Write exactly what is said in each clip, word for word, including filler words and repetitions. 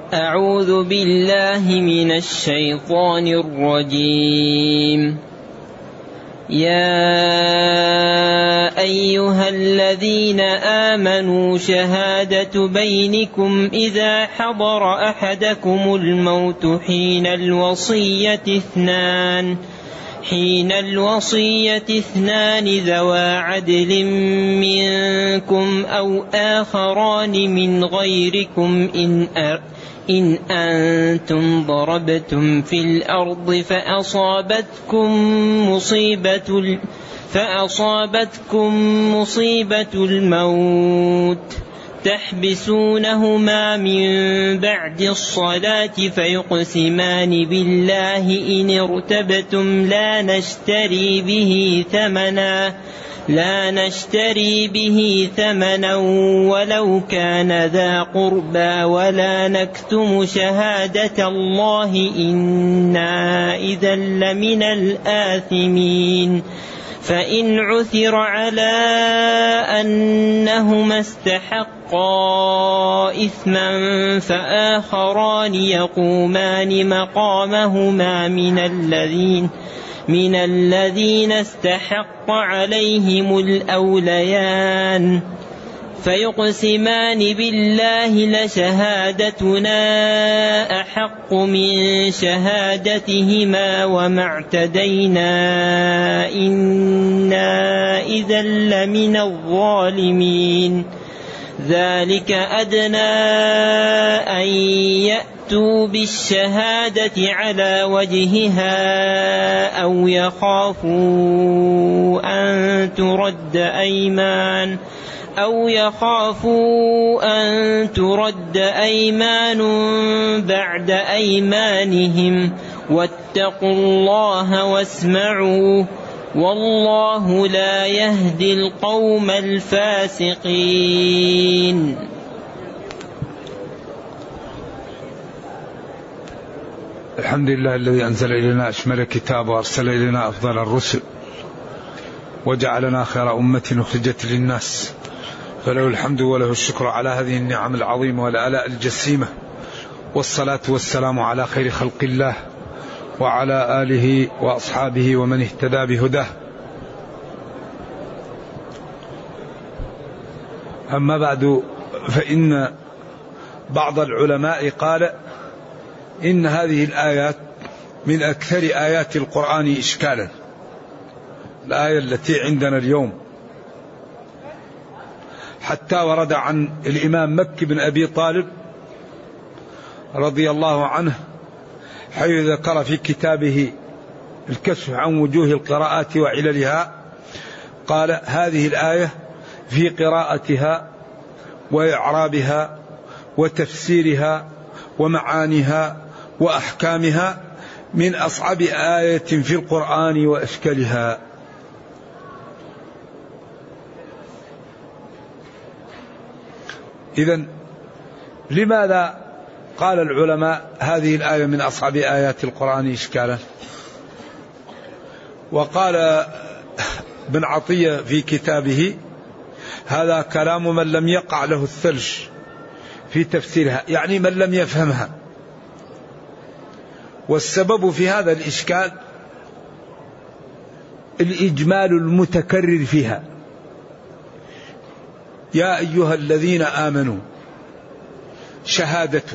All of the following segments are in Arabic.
أعوذ بالله من الشيطان الرجيم. يا أيها الذين آمنوا شهادة بينكم إذا حضر أحدكم الموت حين الوصية اثنان حين الوصية اثنان ذوى عدل منكم أو آخران من غيركم إن أر إن أنتم ضربتم في الأرض فأصابتكم مصيبة فأصابتكم مصيبة الموت تحبسونهما من بعد الصلاة فيقسمان بالله إن ارتبتم لا نشتري به ثمنا لا نشتري به ثمنا ولو كان ذا قربى ولا نكتم شهادة الله إنا إذا لمن الآثمين. فإن عثر على أنهما استحقا إثما فآخران يقومان مقامهما من الذين من الذين استحق عليهم الأوليان فيقسمان بالله لشهادتنا أحق من شهادتهما وما اعتدينا إنا إذا لمن الظالمين. ذلك أدنى أن يأتوا بالشهادة على وجهها أو يخافوا أن ترد أيمان أو يخافوا أن ترد أيمان بعد أيمانهم واتقوا الله واسمعوا والله لا يهدي القوم الفاسقين. الحمد لله الذي أنزل إلينا أشمل الكتاب وأرسل إلينا أفضل الرسل وجعلنا خير أمة أخرجت للناس فله الحمد وله الشكر على هذه النعم العظيمة والآلاء الجسيمة والصلاة والسلام على خير خلق الله وعلى آله وأصحابه ومن اهتدى بهداه. أما بعد فإن بعض العلماء قال إن هذه الآيات من أكثر آيات القرآن إشكالا. الآية التي عندنا اليوم حتى ورد عن الإمام مكي بن أبي طالب رضي الله عنه حيث ذكر في كتابه الكشف عن وجوه القراءات وعللها قال هذه الآية في قراءتها وإعرابها وتفسيرها ومعانيها وأحكامها من أصعب آية في القرآن وأشكالها. إذن لماذا قال العلماء هذه الآية من أصعب آيات القرآن إشكالا؟ وقال ابن عطية في كتابه هذا كلام من لم يقع له الثلج في تفسيرها، يعني من لم يفهمها. والسبب في هذا الإشكال الإجمال المتكرر فيها. يا أيها الذين آمنوا شهادة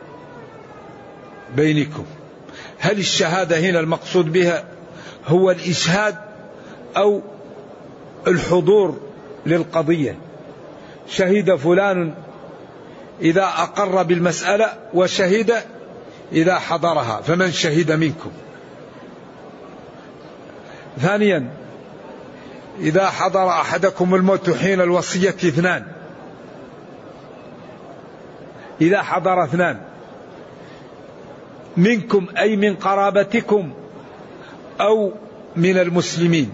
بينكم. هل الشهادة هنا المقصود بها هو الإشهاد أو الحضور للقضية؟ شهد فلان إذا أقر بالمسألة وشهد إذا حضرها، فمن شهد منكم. ثانيا إذا حضر أحدكم الموت حين الوصية اثنان، إذا حضر اثنان منكم أي من قرابتكم أو من المسلمين،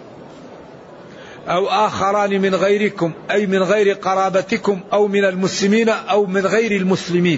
أو آخران من غيركم أي من غير قرابتكم أو من المسلمين أو من غير المسلمين.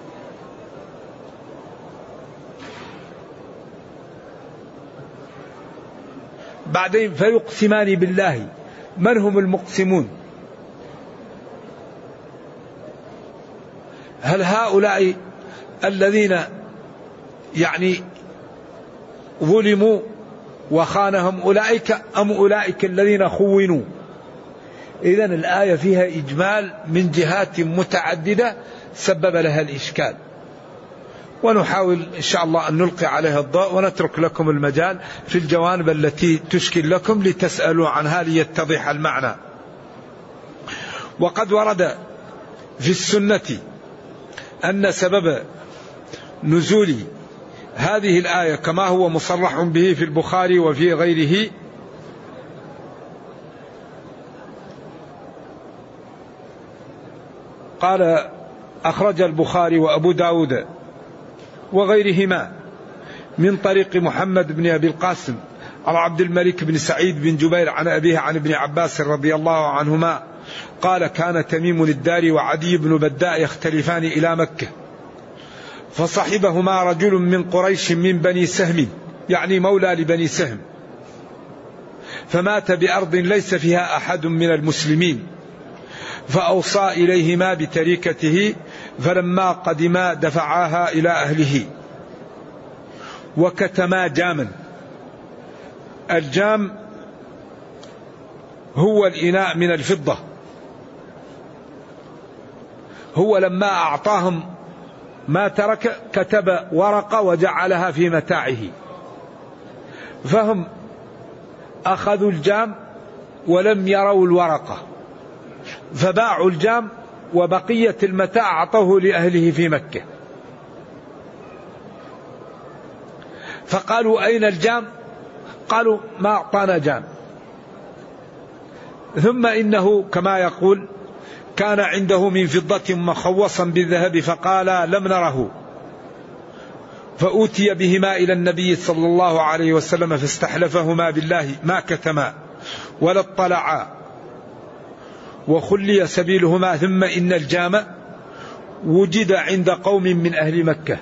بعدين فيقسمان بالله. من هم المقسمون؟ هل هؤلاء الذين يعني ظلموا وخانهم أولئك أم أولئك الذين خونوا؟ إذن الآية فيها إجمال من جهات متعددة سبب لها الإشكال، ونحاول إن شاء الله أن نلقي عليها الضوء ونترك لكم المجال في الجوانب التي تشكل لكم لتسألوا عنها ليتضح المعنى. وقد ورد في السنة أن سبب نزول هذه الآية كما هو مصرح به في البخاري وفي غيره قال أخرج البخاري وأبو داود وغيرهما من طريق محمد بن أبي القاسم على عبد الملك بن سعيد بن جبير عن أبيه عن ابن عباس رضي الله عنهما قال كان تميم الداري وعدي بن بداء يختلفان إلى مكة، فصحبهما رجل من قريش من بني سهم، يعني مولى لبني سهم، فمات بأرض ليس فيها أحد من المسلمين، فأوصى إليهما بتركته، فلما قدما دفعاها إلى أهله وكتما جاما. الجام هو الإناء من الفضة، هو لما أعطاهم ما ترك كتب ورقة وجعلها في متاعه، فهم أخذوا الجام ولم يروا الورقة فباعوا الجام وبقية المتاع أعطوه لأهله في مكة، فقالوا أين الجام؟ قالوا ما أعطانا جام. ثم إنه كما يقول كان عنده من فضة مخوصا بالذهب فقال لم نره، فأوتي بهما إلى النبي صلى الله عليه وسلم فاستحلفهما بالله ما كتما ولا اطلعا وخلي سبيلهما، ثم إن الجام وجد عند قوم من أهل مكة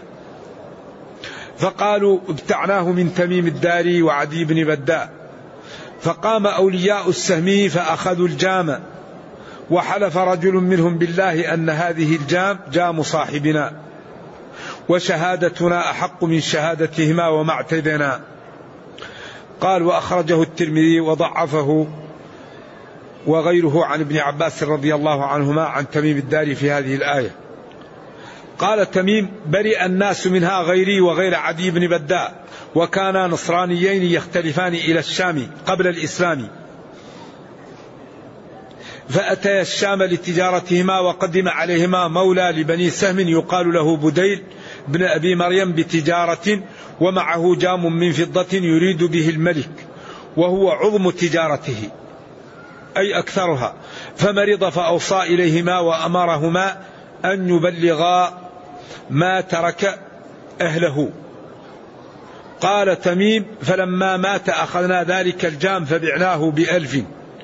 فقالوا ابتعناه من تميم الداري وعدي بن بداء، فقام أولياء السهم فأخذوا الجام، وحلف رجل منهم بالله أن هذه الجام جام صاحبنا وشهادتنا أحق من شهادتهما وما اعتدنا. قال وأخرجه الترمذي وضعفه وغيره عن ابن عباس رضي الله عنهما عن تميم الداري في هذه الآية. قال تميم برئ الناس منها غيري وغير عدي بن بداء، وكانا نصرانيين يختلفان إلى الشام قبل الإسلام، فأتيا الشام لتجارتهما وقدم عليهما مولى لبني سهم يقال له بديل بن أبي مريم بتجارة، ومعه جام من فضة يريد به الملك وهو عظم تجارته أي أكثرها، فمرض فأوصى إليهما وأمرهما أن يبلغا ما ترك أهله. قال تميم فلما مات أخذنا ذلك الجام فبعناه بألف،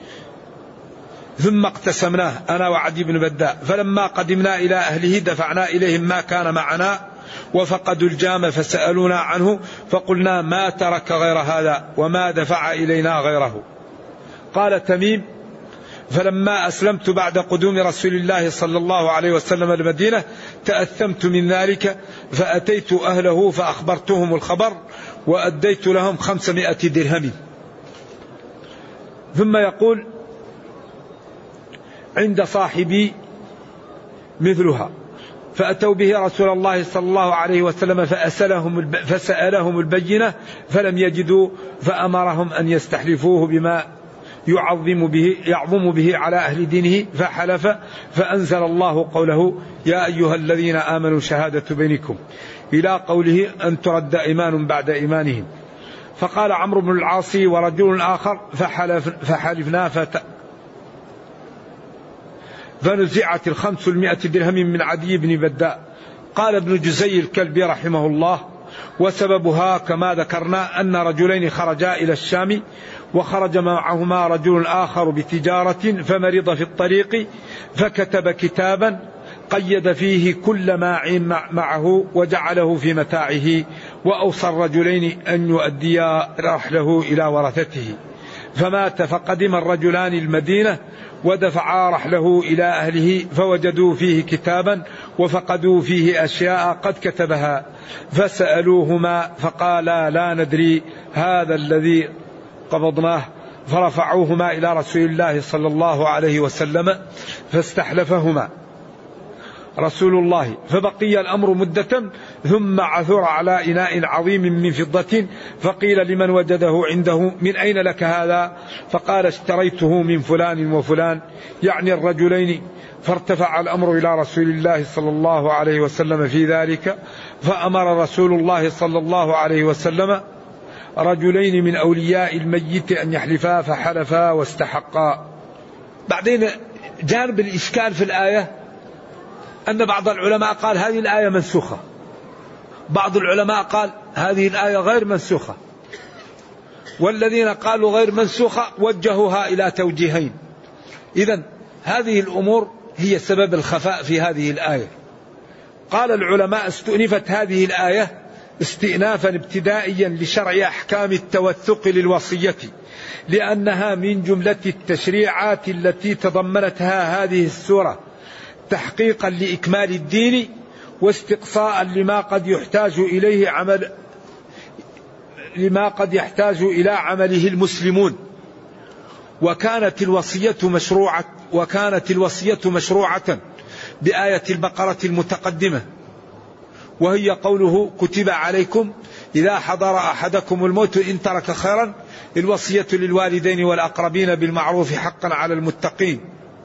ثم اقتسمناه أنا وعدي بن بداء، فلما قدمنا إلى أهله دفعنا إليهم ما كان معنا، وفقدوا الجام فسألونا عنه فقلنا ما ترك غير هذا وما دفع إلينا غيره. قال تميم فلما أسلمت بعد قدوم رسول الله صلى الله عليه وسلم المدينة تأثمت من ذلك، فأتيت أهله فأخبرتهم الخبر وأديت لهم خمسمائة درهم. ثم يقول عند صاحبي مثلها، فأتوا به رسول الله صلى الله عليه وسلم فأسألهم فسألهم البينة فلم يجدوا، فأمرهم أن يستحلفوه بما يعظم به يعظم به على أهل دينه، فحلف، فأنزل الله قوله يا أيها الذين آمنوا شهادة بينكم إلى قوله أن ترد إيمان بعد إيمانهم. فقال عمرو بن العاص ورجل آخر فحلف فحلفنا فت فنزعت الخمس المائة درهم من عدي بن بداء. قال ابن جزي الكلبي رحمه الله وسببها كما ذكرنا أن رجلين خرجا إلى الشام وخرج معهما رجل آخر بتجارة فمرض في الطريق، فكتب كتابا قيد فيه كل ما معه وجعله في متاعه، وأوصى الرجلين أن يؤديا رحله إلى ورثته، فمات فقدم الرجلان المدينة ودفعا رحله إلى أهله فوجدوا فيه كتابا وفقدوا فيه أشياء قد كتبها فسألوهما فقالا لا ندري هذا الذي قبضناه فرفعوهما إلى رسول الله صلى الله عليه وسلم فاستحلفهما رسول الله فبقي الأمر مدة ثم عثر على إناء عظيم من فضة فقيل لمن وجده عنده من أين لك هذا؟ فقال اشتريته من فلان وفلان يعني الرجلين. فارتفع الأمر إلى رسول الله صلى الله عليه وسلم في ذلك فأمر رسول الله صلى الله عليه وسلم رجلين من أولياء الميت أن يحلفا فحلفا واستحقا. بعدين جانب الإشكال في الآية أن بعض العلماء قال هذه الآية منسوخة، بعض العلماء قال هذه الآية غير منسوخة، والذين قالوا غير منسوخة وجهوها إلى توجيهين. إذن هذه الأمور هي سبب الخفاء في هذه الآية. قال العلماء استؤنفت هذه الآية استئنافا ابتدائيا لشرع أحكام التوثق للوصية لأنها من جملة التشريعات التي تضمنتها هذه السورة تحقيقا لإكمال الدين واستقصاء لما قد يحتاج إليه عمل لما قد يحتاج إلى عمله المسلمون. وكانت الوصية مشروعة وكانت الوصية مشروعة بآية البقرة المتقدمة وهي قوله كتب عليكم إذا حضر أحدكم الموت إن ترك خيرا الوصية للوالدين والأقربين بالمعروف حقا على المتقين.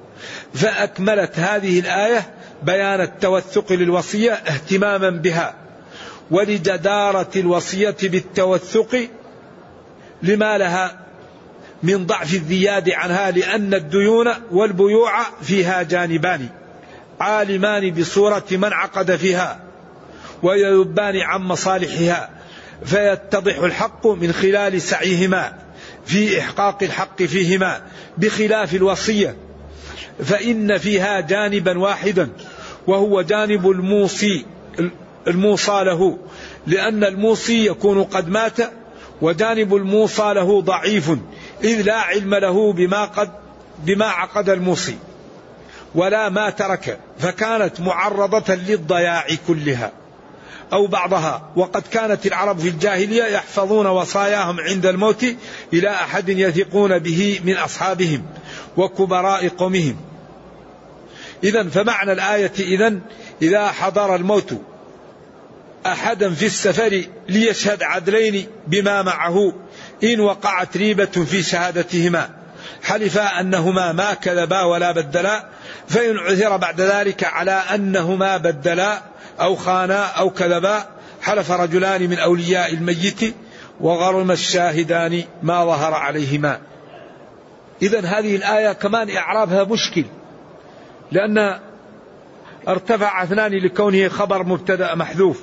فأكملت هذه الآية بيان التوثق للوصية اهتماما بها ولجدارة الوصية بالتوثق لما لها من ضعف الزياد عنها لأن الديون والبيوع فيها جانبان عالمان بصورة من عقد فيها ويذبان عن مصالحها فيتضح الحق من خلال سعيهما في إحقاق الحق فيهما بخلاف الوصية فإن فيها جانبا واحدا وهو جانب الموصي الموصى له لأن الموصي يكون قد مات وجانب الموصى له ضعيف إذ لا علم له بما قد بما عقد الموصي ولا ما ترك فكانت معرضة للضياع كلها أو بعضها. وقد كانت العرب في الجاهلية يحفظون وصاياهم عند الموت إلى أحد يثقون به من أصحابهم وكبراء قومهم. إذن فمعنى الآية إذن إذا حضر الموت أحدا في السفر ليشهد عدلين بما معه إن وقعت ريبة في شهادتهما حلفا أنهما ما كذبا ولا بدلا فإن عثر بعد ذلك على أنهما بدلا أو خانا أو كذبا حلف رجلان من أولياء الميت وغرم الشاهدان ما ظهر عليهما. إذن هذه الآية كمان إعرابها مشكل لأن ارتفع اثنان لكونه خبر مبتدأ محذوف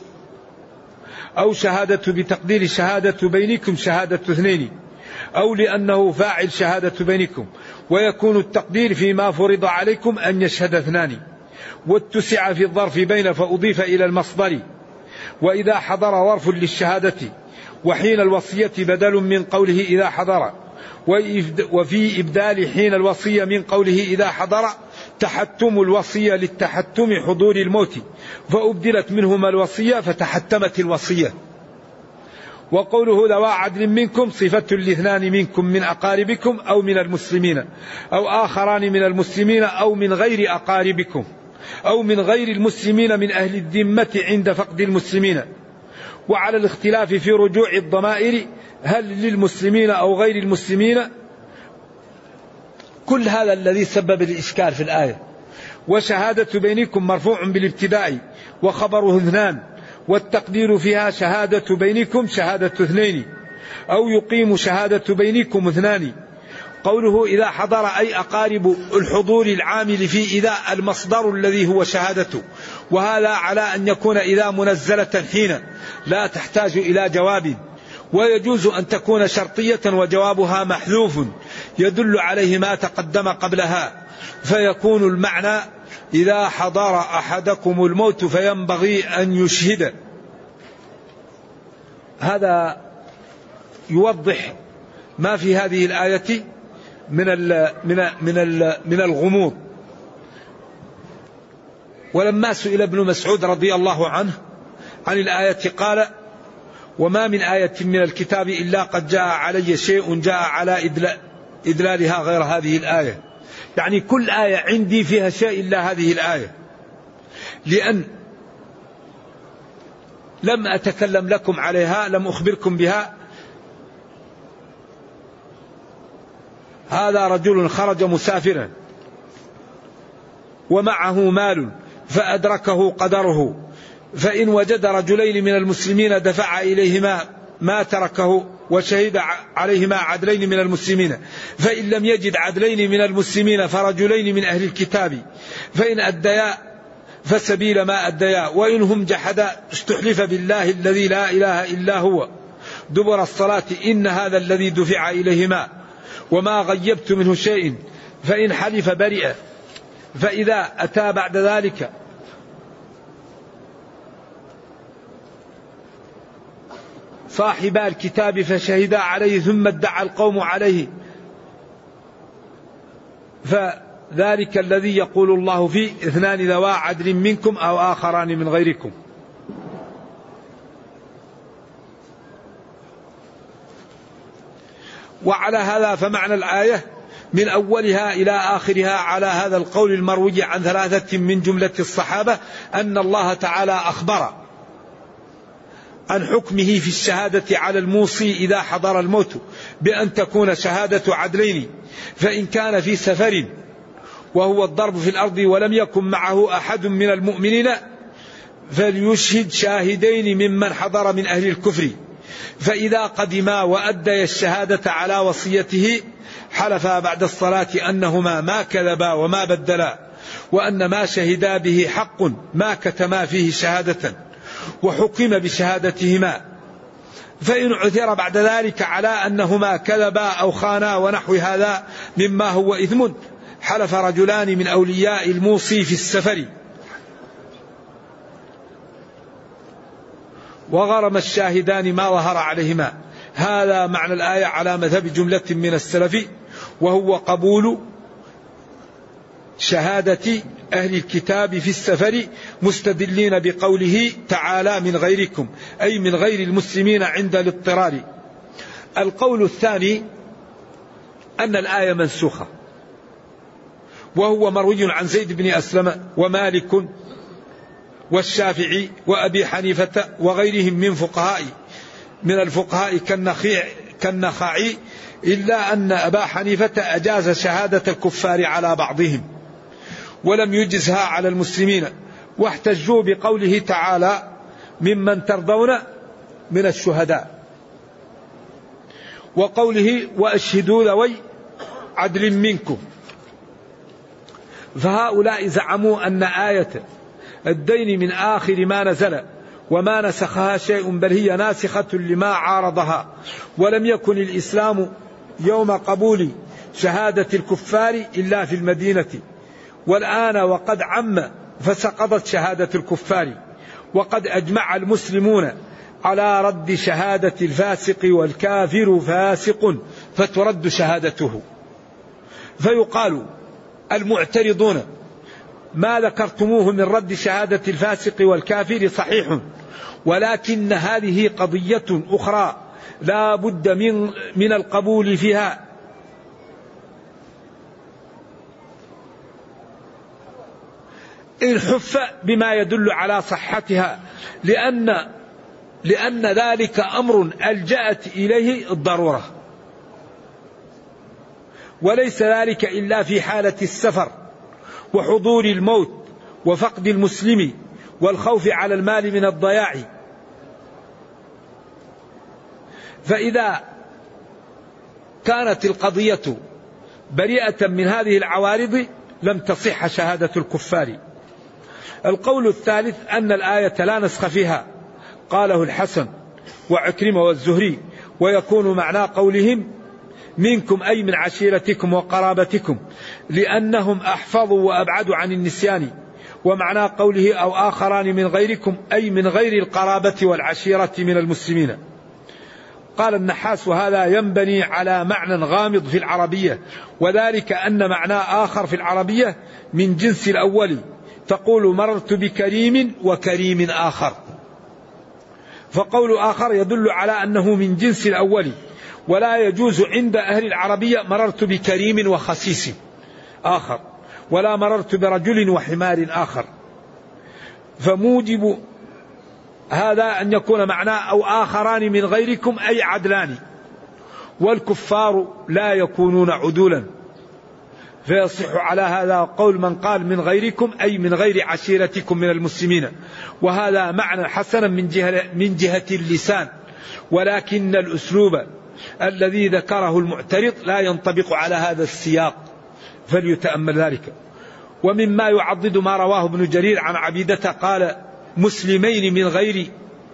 أو شهادة بتقدير شهادة بينكم شهادة اثنين أو لأنه فاعل شهادة بينكم ويكون التقدير فيما فرض عليكم أن يشهد اثنان واتسع في الظرف بين فأضيف إلى المصدر وإذا حضر ظرف للشهادة وحين الوصية بدل من قوله إذا حضر وفي إبدال حين الوصية من قوله إذا حضر تحتم الوصية للتحتم حضور الموت فأبدلت منهما الوصية فتحتمت الوصية. وقوله ذوى عدل منكم صفة لاثنان منكم من أقاربكم أو من المسلمين أو آخران من المسلمين أو من غير أقاربكم أو من غير المسلمين من أهل الذمة عند فقد المسلمين. وعلى الاختلاف في رجوع الضمائر هل للمسلمين أو غير المسلمين كل هذا الذي سبب الإشكال في الآية. وشهادة بينكم مرفوع بالابتداء وخبره اثنان والتقدير فيها شهادة بينكم شهادة اثنين أو يقيم شهادة بينكم اثنان. قوله إذا حضر أي أقارب الحضور العامل في إذا المصدر الذي هو شهادته وهذا على أن يكون إذا منزلة حين لا تحتاج إلى جواب ويجوز أن تكون شرطية وجوابها محذوف يدل عليه ما تقدم قبلها فيكون المعنى إذا حضر أحدكم الموت فينبغي أن يشهد. هذا يوضح ما في هذه الآية من ال من ال من ال من الغموض. ولما سئل ابن مسعود رضي الله عنه عن الآية قال: وما من آية من الكتاب إلا قد جاء علي شيء جاء على إدلالها غير هذه الآية. يعني كل آية عندي فيها شيء إلا هذه الآية، لأن لم أتكلم لكم عليها، لم أخبركم بها. هذا رجل خرج مسافرا ومعه مال فأدركه قدره، فإن وجد رجلين من المسلمين دفع إليهما ما تركه وشهد عليهما عدلين من المسلمين، فإن لم يجد عدلين من المسلمين فرجلين من أهل الكتاب، فإن أديا فسبيل ما أديا، وإن هم جحدا استحلف بالله الذي لا إله إلا هو دبر الصلاة إن هذا الذي دفع إليهما وما غيبت منه شيء، فإن حلف برئ، فإذا أتى بعد ذلك صاحبا الكتاب فشهدا عليه ثم ادعى القوم عليه، فذلك الذي يقول الله فيه: اثنان ذوا عدل منكم أو آخران من غيركم. وعلى هذا فمعنى الآية من أولها إلى آخرها على هذا القول المروي عن ثلاثة من جملة الصحابة أن الله تعالى أخبر عن حكمه في الشهادة على الموصي إذا حضر الموت بأن تكون شهادة عدلين، فإن كان في سفر وهو الضرب في الأرض ولم يكن معه أحد من المؤمنين فليشهد شاهدين ممن حضر من أهل الكفر، فإذا قدما وأدي الشهادة على وصيته حلفا بعد الصلاة أنهما ما كذبا وما بدلا، وأن ما شهدا به حق ما كتما فيه شهادة، وحكم بشهادتهما. فإن عثر بعد ذلك على أنهما كذبا أو خانا ونحو هذا مما هو إثم حلف رجلان من أولياء الموصي في السفر وغرم الشاهدان ما ظهر عليهما. هذا معنى الآية على مذهب جملة من السلف، وهو قبول شهادة أهل الكتاب في السفر مستدلين بقوله تعالى من غيركم، أي من غير المسلمين عند الاضطرار. القول الثاني أن الآية منسوخة، وهو مروي عن زيد بن أسلم ومالك والشافعي وأبي حنيفة وغيرهم من فقهاء من الفقهاء كالنخيع كالنخعي، إلا أن أبا حنيفة أجاز شهادة الكفار على بعضهم ولم يجزها على المسلمين، واحتجوا بقوله تعالى ممن ترضون من الشهداء، وقوله وأشهدوا ذوي عدل منكم. فهؤلاء زعموا أن آية الدين من آخر ما نزل وما نسخها شيء، بل هي ناسخة لما عارضها، ولم يكن الإسلام يوم قبول شهادة الكفار إلا في المدينة، والآن وقد عم فسقطت شهادة الكفار، وقد أجمع المسلمون على رد شهادة الفاسق، والكافر فاسق فترد شهادته. فيقال المعترضون ما ذكرتموه من رد شهادة الفاسق والكافر صحيح، ولكن هذه قضية أخرى لا بد من, من القبول فيها، إن حف بما يدل على صحتها، لأن, لأن ذلك أمر ألجأت إليه الضرورة، وليس ذلك إلا في حالة السفر وحضور الموت وفقد المسلم والخوف على المال من الضياع. فإذا كانت القضية بريئة من هذه العوارض لم تصح شهادة الكفار. القول الثالث أن الآية لا نسخ فيها، قاله الحسن وعكرمة والزهري، ويكون معنى قولهم منكم أي من عشيرتكم وقرابتكم، لأنهم أحفظوا وأبعدوا عن النسيان، ومعنى قوله أو آخران من غيركم أي من غير القرابة والعشيرة من المسلمين. قال النحاس: وهذا ينبني على معنى غامض في العربية، وذلك أن معناه آخر في العربية من جنس الأول، تقول مررت بكريم وكريم آخر، فقول آخر يدل على أنه من جنس الأول، ولا يجوز عند أهل العربية مررت بكريم وخسيس آخر، ولا مررت برجل وحمار آخر. فموجب هذا أن يكون معناه أو آخران من غيركم أي عدلان، والكفار لا يكونون عدولا، فيصح على هذا قول من قال من غيركم أي من غير عشيرتكم من المسلمين، وهذا معنى حسنا من جهة, من جهة اللسان، ولكن الأسلوب الذي ذكره المعترض لا ينطبق على هذا السياق، فليتأمل ذلك. ومما يعضد ما رواه ابن جرير عن عبيدة قال: مسلمين من غير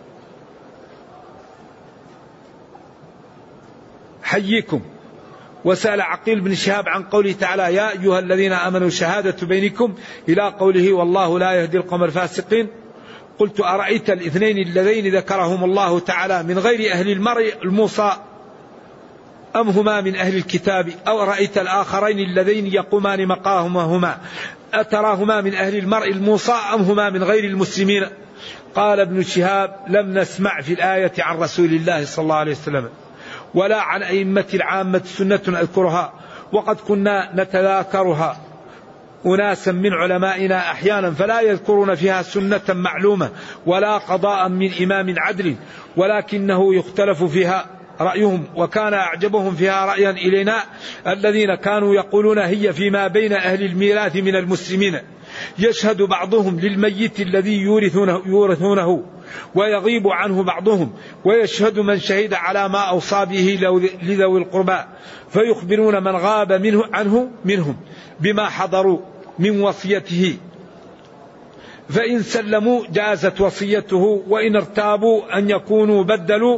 حيكم. وسأل عقيل بن شهاب عن قوله تعالى: يا أيها الذين آمنوا شهادة بينكم، إلى قوله: والله لا يهدي القوم الفاسقين. قلت: أرأيت الاثنين اللذين ذكرهم الله تعالى من غير أهل المرء الموصى أم هما من أهل الكتاب، أو رأيت الآخرين اللذين يقومان مقامهما أتراهما من أهل المرء الموصى أم هما من غير المسلمين؟ قال ابن شهاب: لم نسمع في الآية عن رسول الله صلى الله عليه وسلم ولا عن أئمة العامة سنة أذكرها، وقد كنا نتذاكرها أناسا من علمائنا أحيانا فلا يذكرون فيها سنة معلومة ولا قضاء من إمام عدل، ولكنه يختلف فيها رأيهم، وكان أعجبهم فيها رأيا إلينا الذين كانوا يقولون هي فيما بين أهل الميراث من المسلمين، يشهد بعضهم للميت الذي يورثونه, يورثونه ويغيب عنه بعضهم، ويشهد من شهد على ما أوصى به لذوي القربى، فيخبرون من غاب منه عنه منهم بما حضروا من وصيته، فإن سلموا جازت وصيته، وإن ارتابوا أن يكونوا بدلوا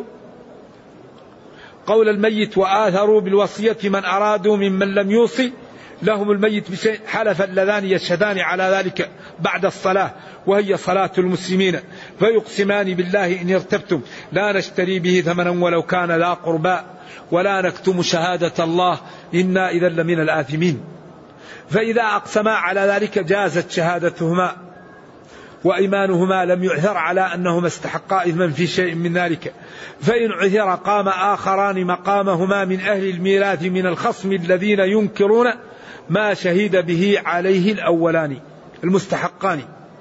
قول الميت وآثروا بالوصية من أرادوا ممن لم يوصي لهم الميت بشيء، حلف اللذان يشهدان على ذلك بعد الصلاة وهي صلاة المسلمين، فيقسمان بالله إن ارتبتم لا نشتري به ثمنا ولو كان ذا قربى ولا نكتم شهادة الله إنا إذا لمن الآثمين. فإذا أقسما على ذلك جازت شهادتهما، وإيمانهما لم يعثر على أنهما استحقا إثما في شيء من ذلك. فإن عثر قام آخران مقامهما من أهل الميراث من الخصم الذين ينكرون ما شهد به عليه الأولان المستحقان.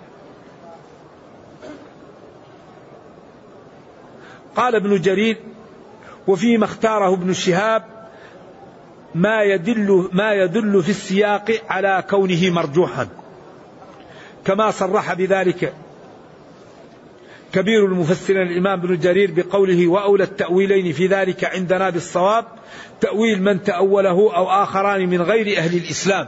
قال ابن جرير: وفيما اختاره ابن شهاب ما يدل, ما يدل في السياق على كونه مرجوحا، كما صرح بذلك كبير المفسرين الإمام ابن جرير بقوله: وأولى التأويلين في ذلك عندنا بالصواب تأويل من تأوله أو آخران من غير أهل الإسلام،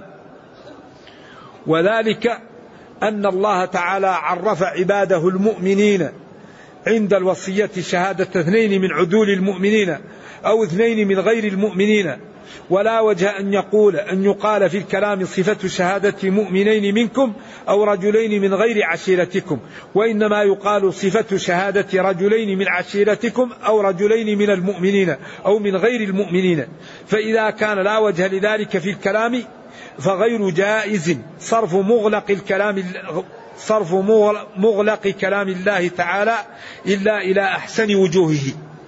وذلك أن الله تعالى عرف عباده المؤمنين عند الوصية شهادة اثنين من عدول المؤمنين أو اثنين من غير المؤمنين، ولا وجه أن يقول أن يقال في الكلام صفة شهادة مؤمنين منكم أو رجلين من غير عشيرتكم، وإنما يقال صفة شهادة رجلين من عشيرتكم أو رجلين من المؤمنين أو من غير المؤمنين. فإذا كان لا وجه لذلك في الكلام فغير جائز صرف مغلق الكلام صرف مغلق كلام الله تعالى إلا إلى أحسن وجوهه.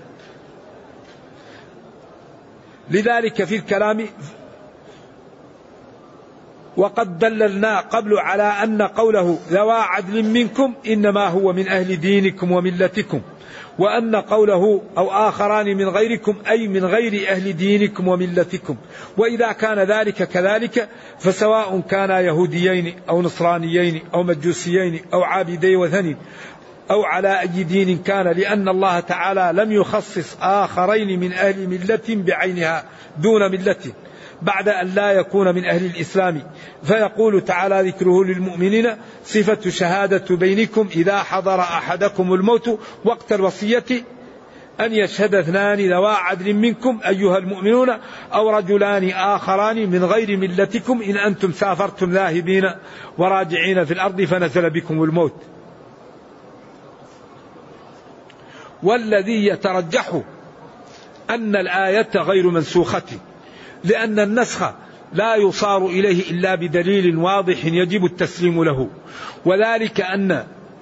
لذلك في الكلام وقد دللنا قبل على أن قوله ذوى عدل منكم إنما هو من أهل دينكم وملتكم، وأن قوله أو آخران من غيركم أي من غير أهل دينكم وملتكم. وإذا كان ذلك كذلك فسواء كانا يهوديين أو نصرانيين أو مجوسيين أو عابدي وثن أو على أي دين كان، لأن الله تعالى لم يخصص آخرين من أهل ملة بعينها دون ملة بعد أن لا يكون من أهل الإسلام. فيقول تعالى ذكره للمؤمنين: صفة شهادة بينكم إذا حضر أحدكم الموت وقت الوصية أن يشهد اثنان ذوى عدل منكم أيها المؤمنون أو رجلان آخران من غير ملتكم إن أنتم سافرتم ذاهبين وراجعين في الأرض فنزل بكم الموت. والذي يترجح أن الآية غير منسوخة، لأن النسخ لا يصار إليه إلا بدليل واضح يجب التسليم له، وذلك أن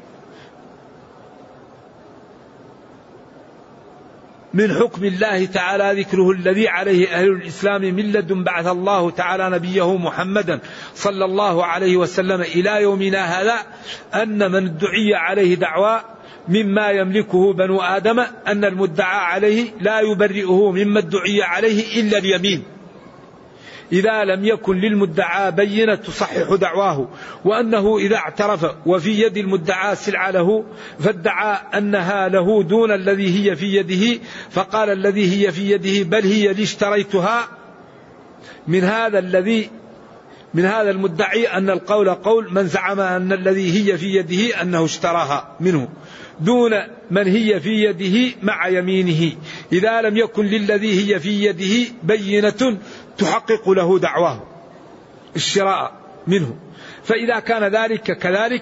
من حكم الله تعالى ذكره الذي عليه أهل الإسلام من لدن بعث الله تعالى نبيه محمدا صلى الله عليه وسلم إلى يومنا هذا، أن من ادعي عليه دعوى مما يملكه بنو آدم أن المدعى عليه لا يبرئه مما ادعي عليه إلا اليمين، إذا لم يكن للمدعى بينة تصحح دعواه، وأنه إذا اعترف وفي يد المدعى سلعة له فادعى أنها له دون الذي هي في يده، فقال الذي هي في يده بل هي لي اشتريتها، من هذا الذي من هذا المدعي أن القول قول من زعم أن الذي هي في يده أنه اشتراها منه دون من هي في يده مع يمينه، إذا لم يكن للذي هي في يده بينة تحقق له دعواه الشراء منه. فإذا كان ذلك كذلك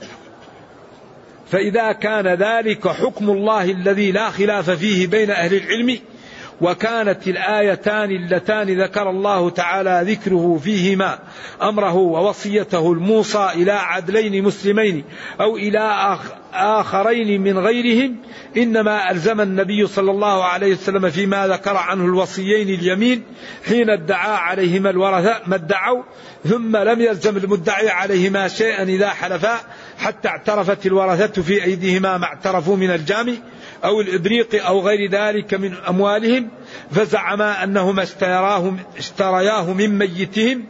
فإذا كان ذلك حكم الله الذي لا خلاف فيه بين أهل العلم، وكانت الآيتان اللتان ذكر الله تعالى ذكره فيهما أمره ووصيته الموصى إلى عدلين مسلمين أو إلى آخرين من غيرهم، إنما ألزم النبي صلى الله عليه وسلم فيما ذكر عنه الوصيين اليمين حين ادعى عليهما الورثة ما ادعوا، ثم لم يلزم المدعي عليهما شيئا إذا حلفا حتى اعترفت الورثة في أيديهما ما اعترفوا من الجامع أو الإبريق أو غير ذلك من أموالهم، فزعما أنهما اشترياه من ميتهم،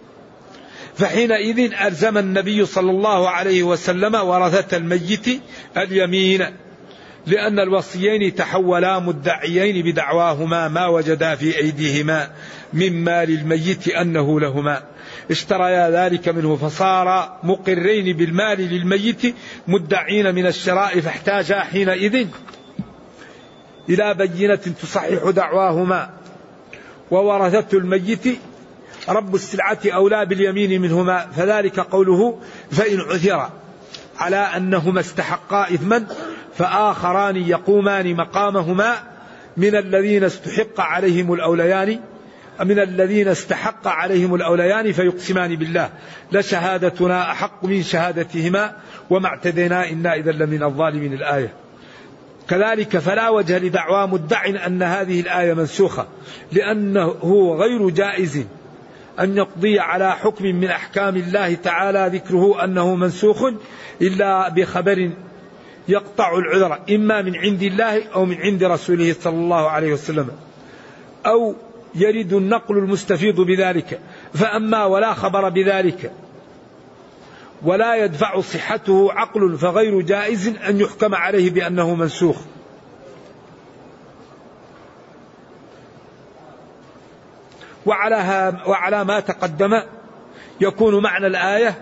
فحينئذ ألزم النبي صلى الله عليه وسلم ورثة الميت اليمين، لأن الوصيين تحولا مدعيين بدعواهما ما وجدا في أيديهما من مال الميت أنه لهما، اشتريا ذلك منه فصار مقرين بالمال للميت مدعين من الشراء، فاحتاجا حينئذ إلى بينة تصحح دعواهما، وورثة الميت رب السلعة أولى باليمين منهما، فذلك قوله فإن عثر على أنهما استحقا إثما فآخران يقومان مقامهما من الذين استحق عليهم الأوليان من الذين استحق عليهم الأوليان فيقسمان بالله لشهادتنا أحق من شهادتهما وما اعتدينا إنا إذا لمن الظالمين الآية. كذلك فلا وجه لدعوى مدع أن هذه الآية منسوخة، لأنه غير جائز أن يقضي على حكم من أحكام الله تعالى ذكره أنه منسوخ إلا بخبر يقطع العذر إما من عند الله أو من عند رسوله صلى الله عليه وسلم، أو يرد النقل المستفيض بذلك، فأما ولا خبر بذلك ولا يدفع صحته عقل فغير جائز أن يحكم عليه بأنه منسوخ. وعلى, وعلى ما تقدم يكون معنى الآية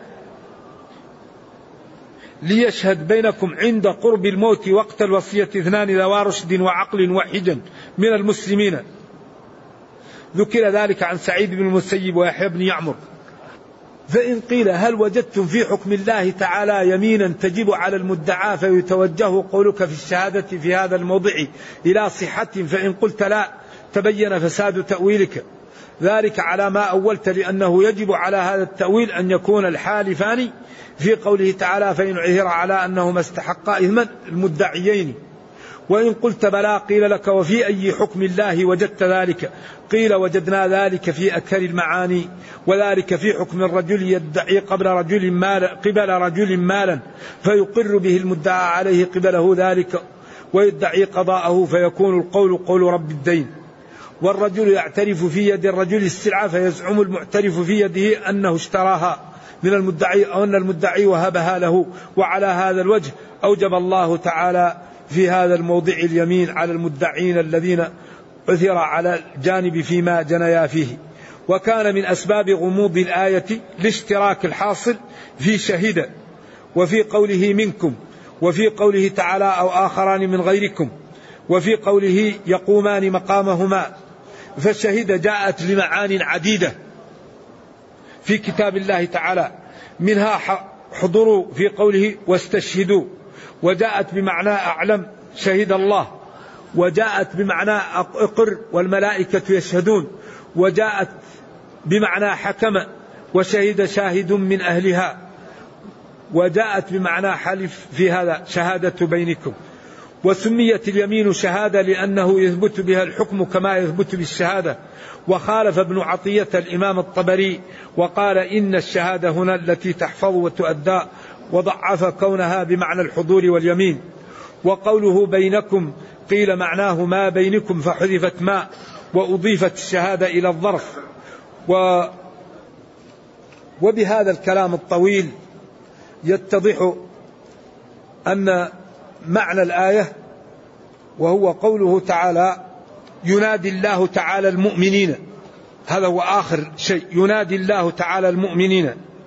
ليشهد بينكم عند قرب الموت وقت الوصية اثنان ذوى رشد وعقل وحجا من المسلمين. ذكر ذلك عن سعيد بن المسيب ويحيى بن يعمر. فإن قيل هل وجدتم في حكم الله تعالى يمينا تجب على المدعى فيتوجه قولك في الشهادة في هذا الموضع إلى صحة، فإن قلت لا تبين فساد تأويلك ذلك على ما أولت، لأنه يجب على هذا التأويل أن يكون الحالفان في قوله تعالى فإن عثر على أنهما استحقا إثما المدعيين. وإن قلت بلى قيل لك وفي أي حكم الله وجدت ذلك؟ قيل وجدنا ذلك في أكثر المعاني، وذلك في حكم الرجل يدعي قبل رجل مال قبل رجل مالا فيقر به المدعى عليه قبله ذلك ويدعي قضاءه فيكون القول قول رب الدين، والرجل يعترف في يد الرجل السلعة فيزعم المعترف في يده أنه اشتراها من المدعي أو أن المدعي وهبها له، وعلى هذا الوجه أوجب الله تعالى في هذا الموضع اليمين على المدعين الذين عثر على الجانب فيما جنيا فيه. وكان من أسباب غموض الآية الاشتراك الحاصل في شهد، وفي قوله منكم، وفي قوله تعالى أو آخران من غيركم، وفي قوله يقومان مقامهما. فالشهد جاءت لمعان عديدة في كتاب الله تعالى، منها حضروا في قوله واستشهدوا، وجاءت بمعنى أعلم شهد الله، وجاءت بمعنى أقر والملائكة يشهدون، وجاءت بمعنى حكم وشهد شاهد من أهلها، وجاءت بمعنى حلف في هذا شهادة بينكم. وسميت اليمين شهادة لأنه يثبت بها الحكم كما يثبت بالشهادة. وخالف ابن عطية الإمام الطبري وقال إن الشهادة هنا التي تحفظ وتؤدى، وضعف كونها بمعنى الحضور واليمين. وقوله بينكم قيل معناه ما بينكم فحذفت ما وأضيفت الشهادة إلى الظرف. و وبهذا الكلام الطويل يتضح أن معنى الآية، وهو قوله تعالى ينادي الله تعالى المؤمنين، هذا هو آخر شيء، ينادي الله تعالى المؤمنين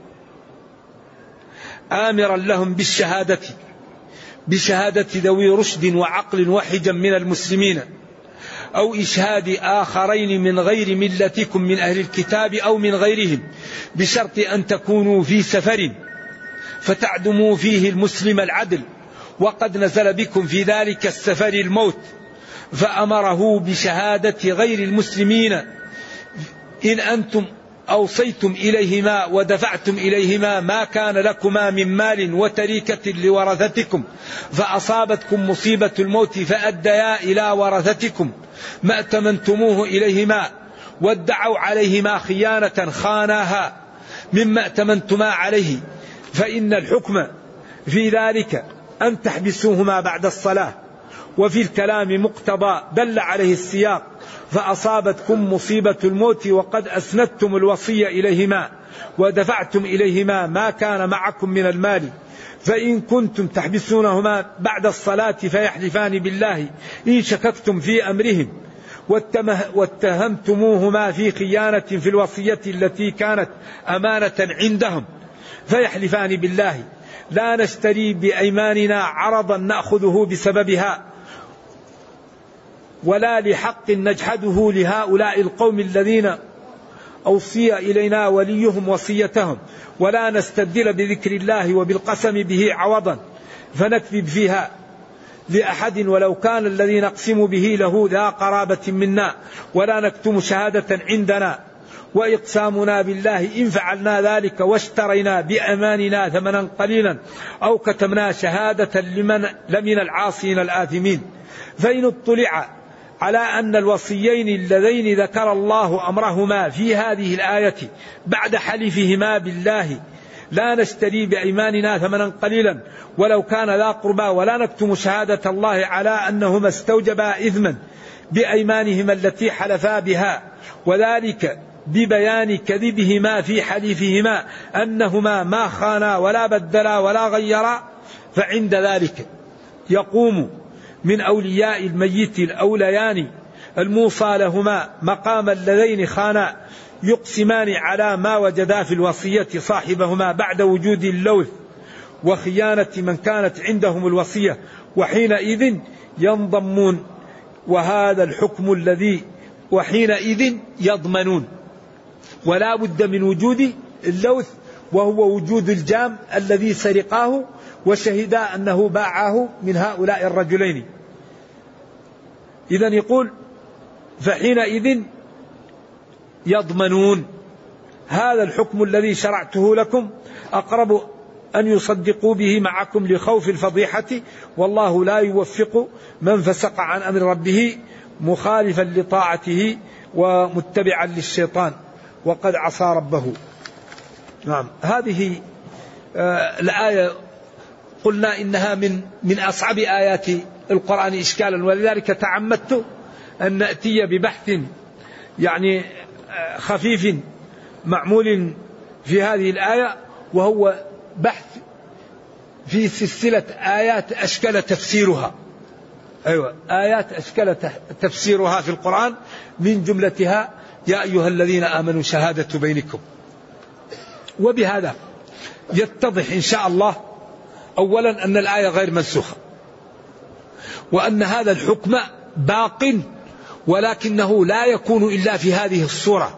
آمرا لهم بالشهادة بشهادة ذوي رشد وعقل وحجم من المسلمين، أو إشهاد آخرين من غير ملتكم من أهل الكتاب أو من غيرهم، بشرط أن تكونوا في سفر فتعدموا فيه المسلم العدل، وقد نزل بكم في ذلك السفر الموت، فأمره بشهادة غير المسلمين إن أنتم أوصيتم إليهما ودفعتم إليهما ما كان لكما من مال وتريكة لورثتكم، فأصابتكم مصيبة الموت فأديا إلى ورثتكم ما ائتمنتموه إليهما، وادعوا عليهما خيانة خاناها مما ائتمنتما عليه، فإن الحكم في ذلك أن تحبسوهما بعد الصلاة. وفي الكلام مقتضى دل عليه السياق، فأصابتكم مصيبة الموت وقد أسندتم الوصية إليهما ودفعتم إليهما ما كان معكم من المال، فإن كنتم تحبسونهما بعد الصلاة فيحلفان بالله إن شككتم في أمرهم واتهمتموهما في خيانة في الوصية التي كانت أمانة عندهم، فيحلفان بالله لا نشتري بأيماننا عرضا نأخذه بسببها، ولا لحق نجحده لهؤلاء القوم الذين أوصي إلينا وليهم وصيتهم، ولا نستبدل بذكر الله وبالقسم به عوضا فنكذب فيها لأحد ولو كان الذي نقسم به له ذا قرابة منا، ولا نكتم شهادة عندنا، وإقسامنا بالله إن فعلنا ذلك واشترينا بأماننا ثمنا قليلا أو كتمنا شهادة لمن لمن العاصين الآثمين. فإن اطلع على أن الوصيين اللذين ذكر الله أمرهما في هذه الآية بعد حلفهما بالله لا نشتري بأيماننا ثمنا قليلا ولو كان ذا قربى، ولا نكتم شهادة الله على أنهما استوجبا إثما بأيمانهما التي حلفا بها، وذلك ببيان كذبهما في حليفهما أنهما ما خانا ولا بدلا ولا غيرا، فعند ذلك يقوم من أولياء الميت الأوليان الموصى لهما مقام اللذين خانا يقسمان على ما وجدا في الوصية صاحبهما بعد وجود اللوث وخيانة من كانت عندهم الوصية، وحينئذ ينضمون، وهذا الحكم الذي وحينئذ يضمنون، ولا بد من وجود اللوث وهو وجود الجام الذي سرقاه وشهدا أنه باعه من هؤلاء الرجلين. إذن يقول فحينئذ يضمنون. هذا الحكم الذي شرعته لكم أقرب أن يصدقوا به معكم لخوف الفضيحة، والله لا يوفق من فسق عن أمر ربه مخالفا لطاعته ومتبعا للشيطان وقد عصى ربه. نعم، هذه آه الآية قلنا إنها من من أصعب آيات القرآن إشكالا، ولذلك تعمدت أن نأتي ببحث يعني خفيف معمول في هذه الآية، وهو بحث في سلسلة آيات أشكال تفسيرها. أيوة، آيات أشكال تفسيرها في القرآن، من جملتها يا أيها الذين آمنوا شهادة بينكم. وبهذا يتضح إن شاء الله أولا أن الآية غير منسوخة، وأن هذا الحكم باق ولكنه لا يكون إلا في هذه الصورة،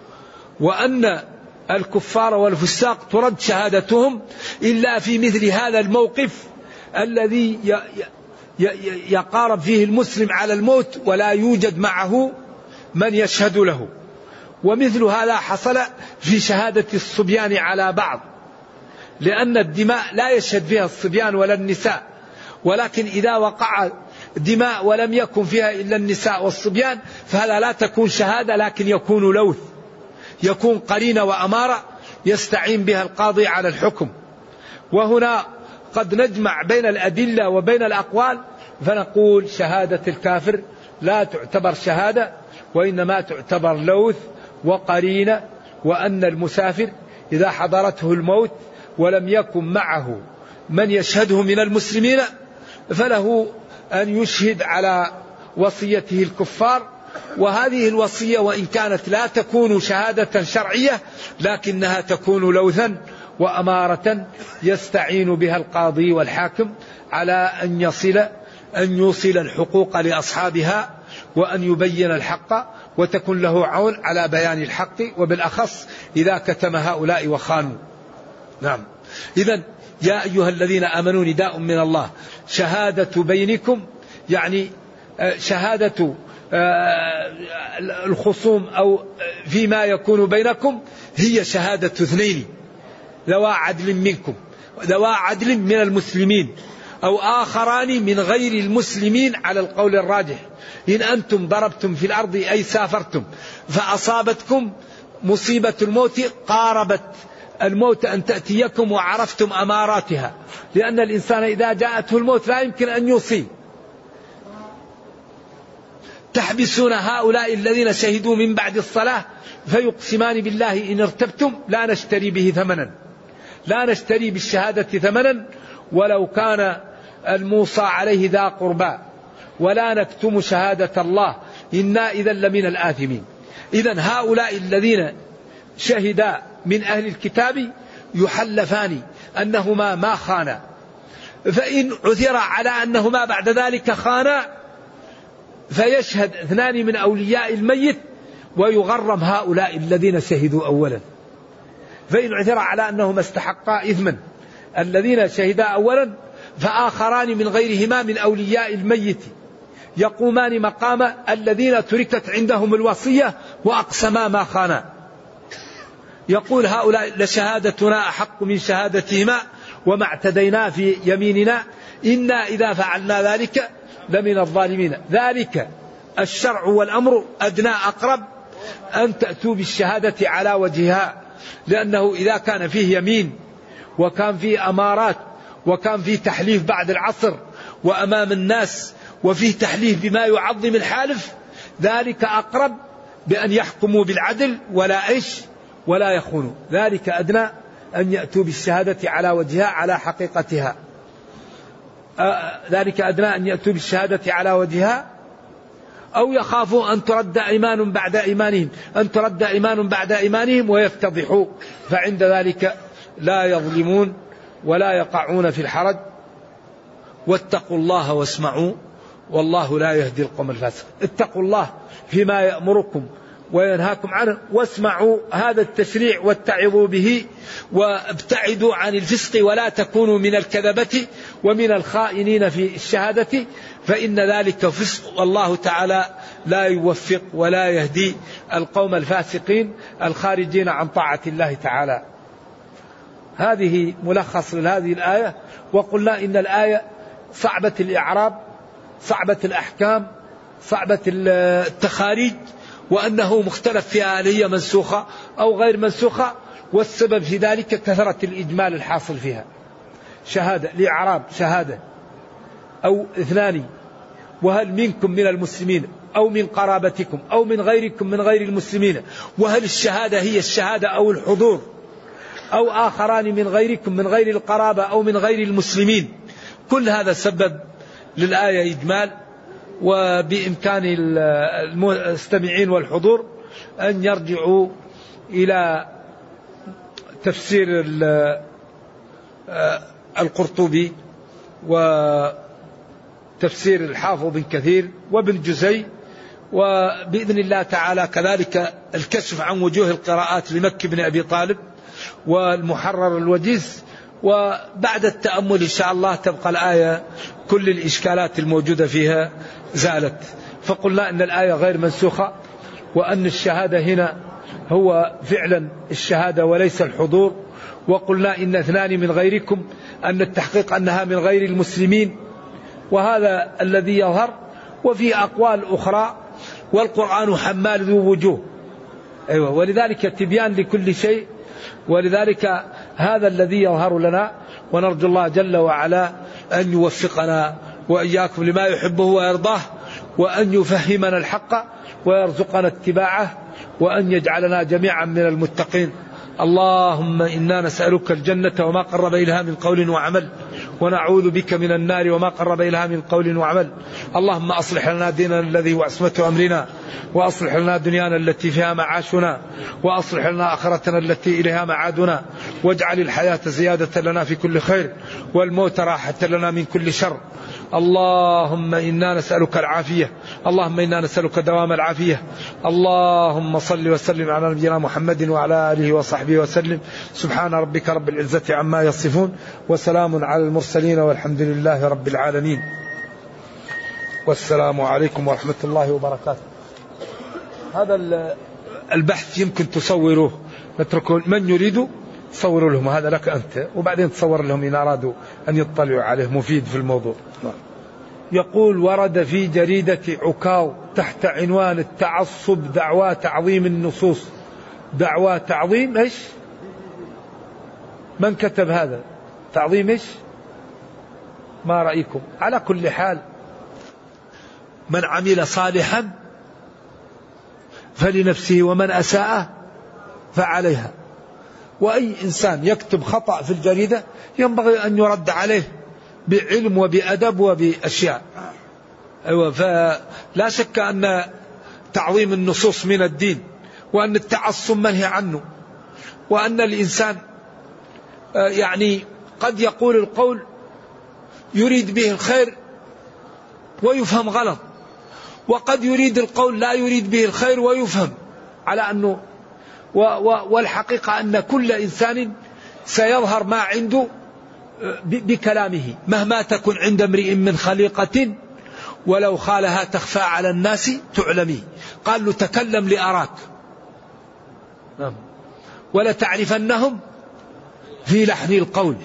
وأن الكفار والفساق ترد شهادتهم إلا في مثل هذا الموقف الذي يقارب فيه المسلم على الموت ولا يوجد معه من يشهد له. ومثل هذا حصل في شهادة الصبيان على بعض، لأن الدماء لا يشهد فيها الصبيان ولا النساء، ولكن إذا وقع دماء ولم يكن فيها إلا النساء والصبيان فهذا لا تكون شهادة، لكن يكون لوث، يكون قرينة وأمارة يستعين بها القاضي على الحكم. وهنا قد نجمع بين الأدلة وبين الأقوال فنقول شهادة الكافر لا تعتبر شهادة، وإنما تعتبر لوث وقرينة، وأن المسافر إذا حضرته الموت ولم يكن معه من يشهده من المسلمين فله أن يشهد على وصيته الكفار. وهذه الوصية وإن كانت لا تكون شهادة شرعية لكنها تكون لوثا وأمارة يستعين بها القاضي والحاكم على أن يصل أن يوصل الحقوق لأصحابها وأن يبين الحق، وتكون له عون على بيان الحق، وبالأخص إذا كتم هؤلاء وخانوا. نعم. إذن يا أيها الذين آمنوا نداء من الله، شهادة بينكم يعني شهادة الخصوم أو فيما يكون بينكم هي شهادة اثنين ذوى عدل منكم، ذوى عدل من المسلمين أو آخران من غير المسلمين على القول الراجح. إن أنتم ضربتم في الأرض أي سافرتم فأصابتكم مصيبة الموت قاربت الموت أن تأتيكم وعرفتم أماراتها، لأن الإنسان إذا جاءته الموت لا يمكن أن يصيب. تحبسون هؤلاء الذين شهدوا من بعد الصلاة فيقسمان بالله إن ارتبتم لا نشتري به ثمنا، لا نشتري بالشهادة ثمنا ولو كان الموصى عليه ذا قربى، ولا نكتم شهادة الله إنا إذا لمن الآثمين. إذن هؤلاء الذين شهدا من أهل الكتاب يحلفان أنهما ما خانا، فإن عثر على أنهما بعد ذلك خانا فيشهد اثنان من أولياء الميت ويغرم هؤلاء الذين شهدوا أولا. فإن عثر على أنهما استحقا إثما الذين شهدا أولا فآخران من غيرهما من أولياء الميت يقومان مقام الذين تركت عندهم الوصية وأقسما ما خانا. يقول هؤلاء لشهادتنا أحق من شهادتهما وما اعتدينا في يميننا إنا إذا فعلنا ذلك لمن الظالمين. ذلك الشرع والأمر أدنى أقرب أن تأتوا بالشهادة على وجهها، لأنه إذا كان فيه يمين وكان فيه أمارات وكان فيه تحليف بعد العصر وأمام الناس وفيه تحليف بما يعظم الحالف ذلك أقرب بأن يحكموا بالعدل ولا إيش ولا يخونوا. ذلك أدنى أن يأتوا بالشهادة على وجهها على حقيقتها. آه ذلك أدنى أن يأتوا بالشهادة على وجهها أو يخافوا أن ترد إيمان بعد إيمانهم أن ترد إيمان بعد إيمانهم ويفتضحوا، فعند ذلك لا يظلمون ولا يقعون في الحرج. واتقوا الله واسمعوا والله لا يهدي القوم الفاسقين. اتقوا الله فيما يأمركم وينهاكم عنه، واسمعوا هذا التشريع واتعظوا به، وابتعدوا عن الفسق ولا تكونوا من الكذبة ومن الخائنين في الشهادة فإن ذلك فسق، والله تعالى لا يوفق ولا يهدي القوم الفاسقين الخارجين عن طاعة الله تعالى. هذه ملخص لهذه الآية. وقلنا إن الآية صعبة الإعراب، صعبة الأحكام، صعبة التخاريج، وأنه مختلف فيها هل هي منسوخة أو غير منسوخة، والسبب في ذلك كثرة الإجمال الحاصل فيها. شهادة الإعراب شهادة أو اثنان، وهل منكم من المسلمين أو من قرابتكم أو من غيركم من غير المسلمين، وهل الشهادة هي الشهادة أو الحضور، أو آخران من غيركم من غير القرابة أو من غير المسلمين. كل هذا سبب للآية إجمال، وبإمكان المستمعين والحضور أن يرجعوا إلى تفسير القرطبي وتفسير الحافظ بن كثير وابن جزي، وبإذن الله تعالى كذلك الكشف عن وجوه القراءات لمكي بن أبي طالب والمحرر الوجيز وبعد التأمل إن شاء الله تبقى الآية كل الإشكالات الموجودة فيها زالت. فقلنا أن الآية غير منسوخة، وأن الشهادة هنا هو فعلا الشهادة وليس الحضور. وقلنا إن اثنان من غيركم، أن التحقيق أنها من غير المسلمين، وهذا الذي يظهر. وفي أقوال أخرى، والقرآن حمال ذو وجوه، أيوة، ولذلك تبيان لكل شيء، ولذلك هذا الذي يظهر لنا. ونرجو الله جل وعلا أن يوفقنا وإياكم لما يحبه ويرضاه، وأن يفهمنا الحق ويرزقنا اتباعه، وأن يجعلنا جميعا من المتقين. اللهم إنا نسألك الجنة وما قرب إليها من قول وعمل، ونعوذ بك من النار وما قرب إليها من قول وعمل. اللهم أصلح لنا ديننا الذي هو عصمة أمرنا، وأصلح لنا دنيانا التي فيها معاشنا، وأصلح لنا آخرتنا التي إليها معادنا، واجعل الحياة زيادة لنا في كل خير، والموت راحة لنا من كل شر. اللهم إنا نسألك العافية، اللهم إنا نسألك دوام العافية. اللهم صل وسلم على نبينا محمد وعلى آله وصحبه وسلم. سبحان ربك رب العزة عما يصفون، وسلام على المرسلين، والحمد لله رب العالمين. والسلام عليكم ورحمة الله وبركاته. هذا البحث يمكن تصوروه، نتركه من يريد صوروا لهم، هذا لك أنت، وبعدين تصور لهم إن أرادوا أن يطلعوا عليه، مفيد في الموضوع. يقول: ورد في جريدة عكاظ تحت عنوان التعصب دعوى تعظيم النصوص. دعوى تعظيم إيش؟ من كتب هذا؟ تعظيم إيش؟ ما رأيكم؟ على كل حال، من عمل صالحا فلنفسه، ومن أساء فعليها. وأي إنسان يكتب خطأ في الجريدة ينبغي أن يرد عليه بعلم وبأدب وبأشياء. أيوة، فلا شك أن تعظيم النصوص من الدين، وأن التعصب منهي عنه، وأن الإنسان يعني قد يقول القول يريد به الخير ويفهم غلط، وقد يريد القول لا يريد به الخير ويفهم على أنه، والحقيقة أن كل إنسان سيظهر ما عنده بكلامه، مهما تكن عند امرئ من خليقة ولو خالها تخفى على الناس تعلمي. قال له: تكلم لأراك، ولا تعرفنهم في لحن القول.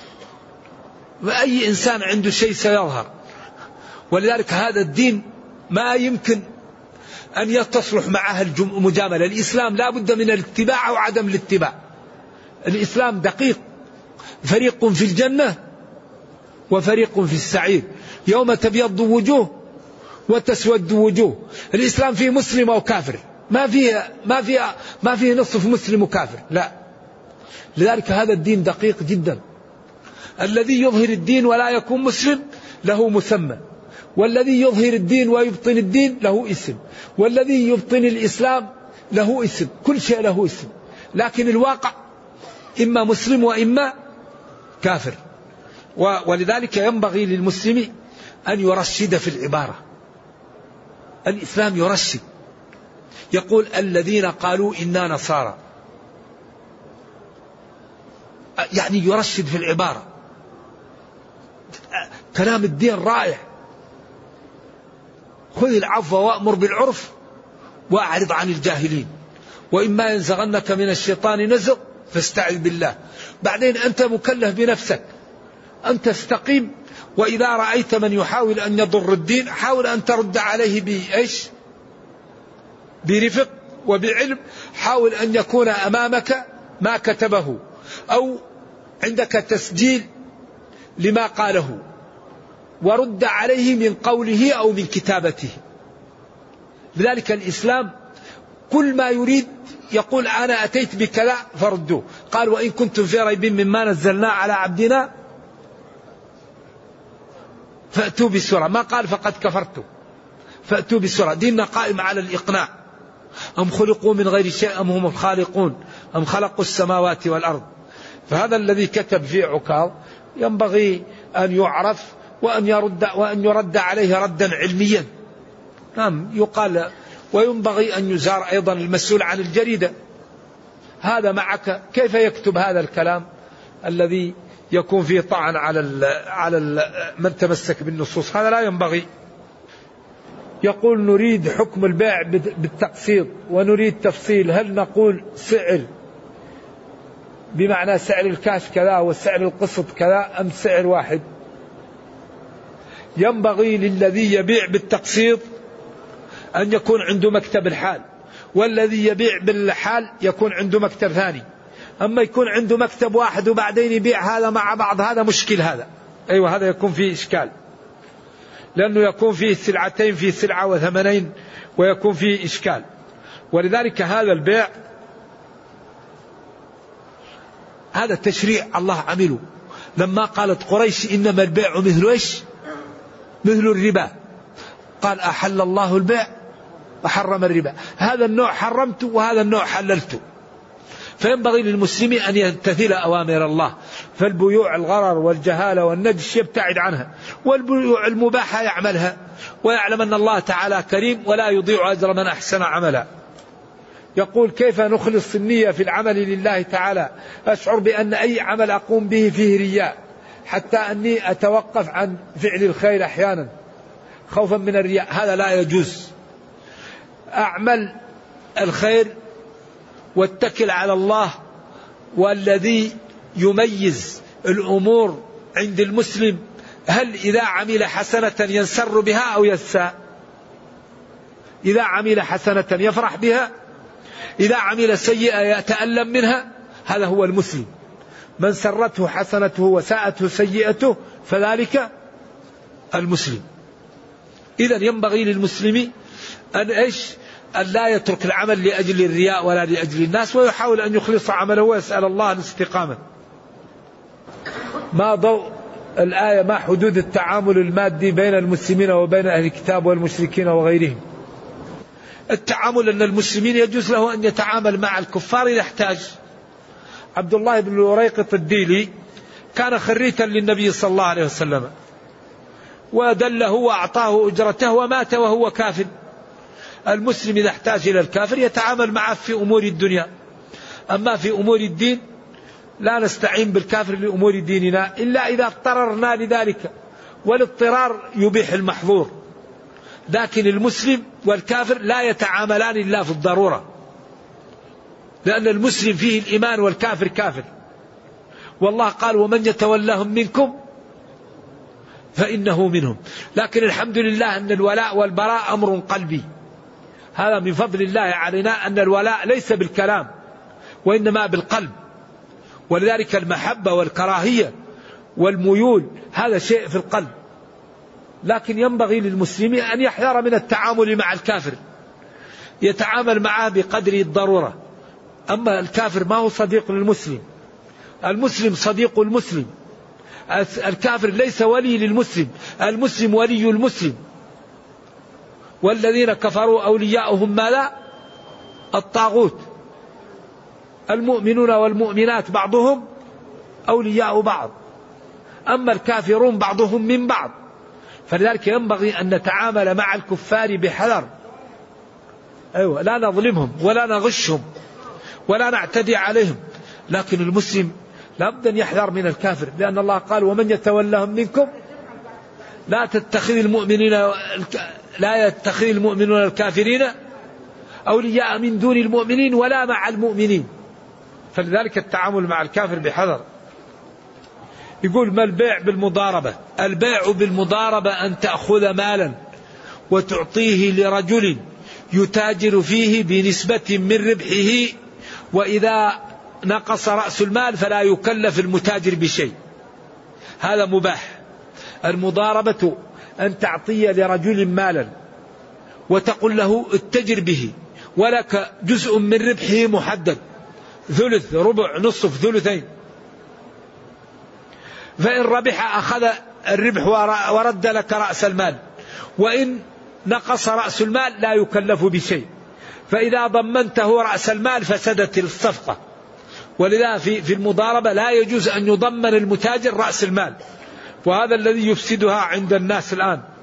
وأي إنسان عنده شيء سيظهر. ولذلك هذا الدين ما يمكن أن تصلح معها المجاملة. الإسلام لا بد من الاتباع أو عدم الاتباع. الإسلام دقيق، فريق في الجنة وفريق في السعير، يوم تبيض وجوه وتسود وجوه. الإسلام فيه مسلم وكافر، ما فيه ما فيه ما فيه نصف مسلم وكافر، لا. لذلك هذا الدين دقيق جدا. الذي يظهر الدين ولا يكون مسلم له مسمى، والذي يظهر الدين ويبطن الدين له اسم، والذي يبطن الإسلام له اسم، كل شيء له اسم. لكن الواقع إما مسلم وإما كافر. ولذلك ينبغي للمسلم أن يرشد في العبارة. الإسلام يرشد، يقول: الذين قالوا إنا نصارى، يعني يرشد في العبارة. كلام الدين رائع. خذ العفو وأمر بالعرف وأعرض عن الجاهلين، وإما ينزغنك من الشيطان نزغ فاستعذ بالله. بعدين أنت مكلف بنفسك أن تستقيم، وإذا رأيت من يحاول أن يضر الدين حاول أن ترد عليه بإيش؟ برفق وبعلم. حاول أن يكون أمامك ما كتبه أو عندك تسجيل لما قاله، ورد عليه من قوله أو من كتابته. لذلك الإسلام كل ما يريد يقول: أنا أتيت بكذا فردوه. قال: وإن كنتم في ريب مما نزلنا على عبدنا فأتوا بسورة. ما قال فقد كفرتم، فأتوا بسورة. ديننا قائم على الإقناع. أم خلقوا من غير شيء أم هم الخالقون أم خلقوا السماوات والأرض. فهذا الذي كتب في عكاظ ينبغي أن يعرف وأن يرد وأن يرد عليه ردا علميا. نعم، يقال. وينبغي أن يزار أيضا المسؤول عن الجريدة. هذا معك كيف يكتب هذا الكلام الذي يكون فيه طعن على ال على ال من تمسك بالنصوص، هذا لا ينبغي. يقول نريد حكم البيع بالتقسيط ونريد تفصيل، هل نقول سعر بمعنى سعر الكاش كذا وسعر القسط كذا أم سعر واحد؟ ينبغي للذي يبيع بالتقسيط أن يكون عنده مكتب الحال، والذي يبيع بالحال يكون عنده مكتب ثاني. أما يكون عنده مكتب واحد وبعدين يبيع هذا مع بعض، هذا مشكل. هذا أيوة هذا يكون فيه إشكال، لأنه يكون فيه سلعتين في سلعة وثمنين ويكون فيه إشكال. ولذلك هذا البيع هذا تشريع الله عمله. لما قالت قريش إنما البيع مثل إيش؟ مثل الربا، قال أحل الله البيع وحرم الربا، هذا النوع حرمته وهذا النوع حللته. فينبغي للمسلم أن يمتثل أوامر الله، فالبيوع الغرر والجهالة والنجش يبتعد عنها، والبيوع المباحة يعملها، ويعلم أن الله تعالى كريم ولا يضيع أجر من أحسن عملا. يقول كيف نخلص النية في العمل لله تعالى؟ أشعر بأن أي عمل أقوم به فيه رياء، حتى أني أتوقف عن فعل الخير أحيانا خوفا من الرياء، هذا لا يجوز. أعمل الخير واتكل على الله. والذي يميز الأمور عند المسلم هل إذا عمل حسنة ينسر بها أو يساء؟ إذا عمل حسنة يفرح بها، إذا عمل سيئة يتألم منها، هذا هو المسلم. من سرته حسنته وساءته سيئته فذلك المسلم. إذن ينبغي للمسلم أن إيش؟ أن لا يترك العمل لأجل الرياء ولا لأجل الناس، ويحاول أن يخلص عمله ويسأل الله الاستقامة. ما ضوء الآية؟ ما حدود التعامل المادي بين المسلمين وبين أهل الكتاب والمشركين وغيرهم؟ التعامل أن المسلمين يجوز له أن يتعامل مع الكفار إذا احتاج. عبد الله بن الوريقط الديلي كان خريتا للنبي صلى الله عليه وسلم، ودله وأعطاه أجرته ومات وهو كافر. المسلم إذا احتاج إلى الكافر يتعامل معه في أمور الدنيا، أما في أمور الدين لا نستعين بالكافر لأمور ديننا إلا إذا اضطررنا لذلك، والاضطرار يبيح المحظور. لكن المسلم والكافر لا يتعاملان إلا في الضرورة، لأن المسلم فيه الإيمان والكافر كافر. والله قال ومن يتولهم منكم فإنه منهم. لكن الحمد لله أن الولاء والبراء أمر قلبي، هذا من فضل الله علينا، أن الولاء ليس بالكلام وإنما بالقلب. ولذلك المحبة والكراهية والميول هذا شيء في القلب. لكن ينبغي للمسلمين أن يحذر من التعامل مع الكافر، يتعامل معه بقدر الضرورة. أما الكافر ما هو صديق للمسلم، المسلم صديق المسلم، الكافر ليس ولي للمسلم، المسلم ولي المسلم. والذين كفروا أولياؤهم ماذا؟ الطاغوت. المؤمنون والمؤمنات بعضهم أولياء بعض، أما الكافرون بعضهم من بعض. فلذلك ينبغي أن نتعامل مع الكفار بحذر، أيوة لا نظلمهم ولا نغشهم ولا نعتدي عليهم. لكن المسلم لابد أن يحذر من الكافر، لأن الله قال ومن يتولهم منكم لا تتخذ المؤمنين لا يتخذ المؤمنون الكافرين أولياء من دون المؤمنين ولا مع المؤمنين. فلذلك التعامل مع الكافر بحذر. يقول ما البيع بالمضاربة؟ البيع بالمضاربة أن تأخذ مالا وتعطيه لرجل يتاجر فيه بنسبة من ربحه، وإذا نقص رأس المال فلا يكلف المتاجر بشيء، هذا مباح. المضاربة أن تعطي لرجل مالا وتقول له اتجر به ولك جزء من ربحه محدد، ثلث ربع نصف ثلثين، فإن ربح أخذ الربح ورد لك رأس المال، وإن نقص رأس المال لا يكلف بشيء. فإذا ضمنته رأس المال فسدت الصفقة. ولذا في في المضاربة لا يجوز أن يضمن المتاجر رأس المال، وهذا الذي يفسدها عند الناس الآن.